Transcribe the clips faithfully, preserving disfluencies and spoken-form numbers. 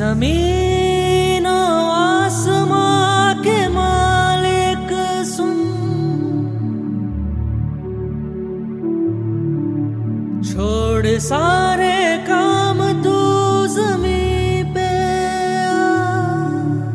ज़मीन और आसमां के मालिक सुन, छोड़ सारे काम तू ज़मीं पे आ।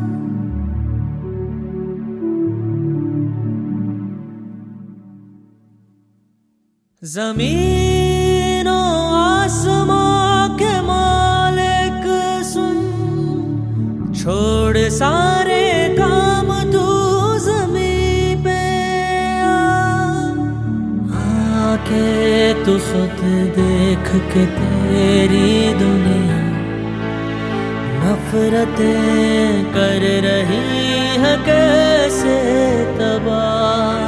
ज़मीन और आसमां के मालिक सुन, छोड़ सारे काम तू ज़मीं पे आ। आके तू खुद देख के तेरी दुनिया नफरतें कर रही है कैसे तबाह।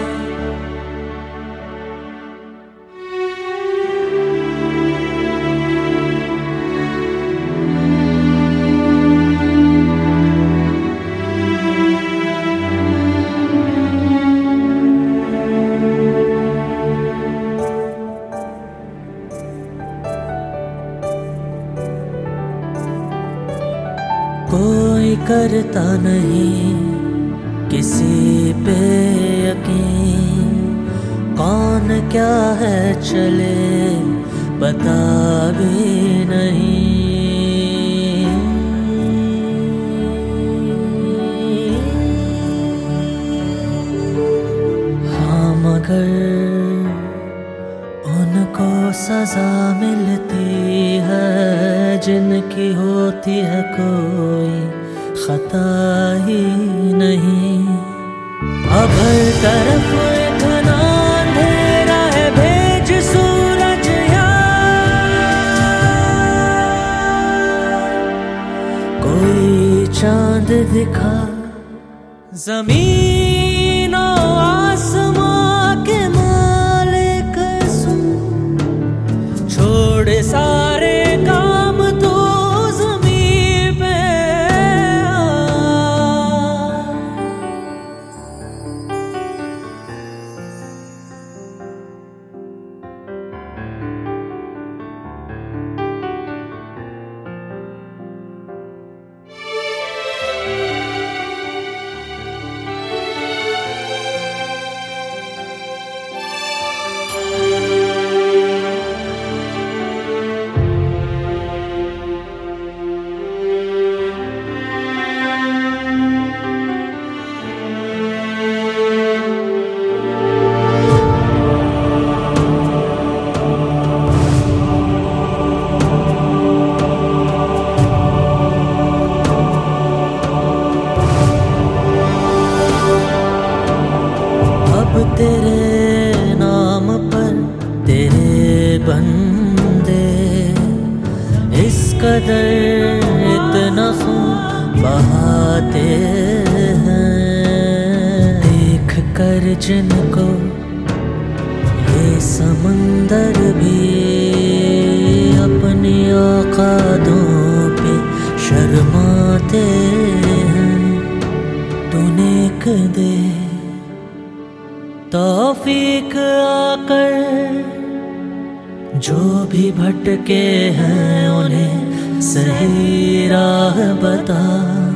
कोई करता नहीं किसी पे यकीन, कौन क्या है चले पता भी नहीं। हाँ मगर उनको सजा मिलती है जिनकी होती है कोई खता ही नहीं। अब हर तरफ इतना अंधेरा है, भेज सूरज यार, कोई चांद दिखा। ज़मीन और आसमां के मालिक सुन, छोड़ सारे काम तो ज़मीं पे आ। तेरे नाम पर तेरे बंदे इस कदर इतना खून बहाते हैं, देख कर जिनको ये समंदर भी अपनी औकातों पे शर्माते हैं। तू नेक दे तौफीक आकर, जो भी भटके हैं उन्हें सही राह बता।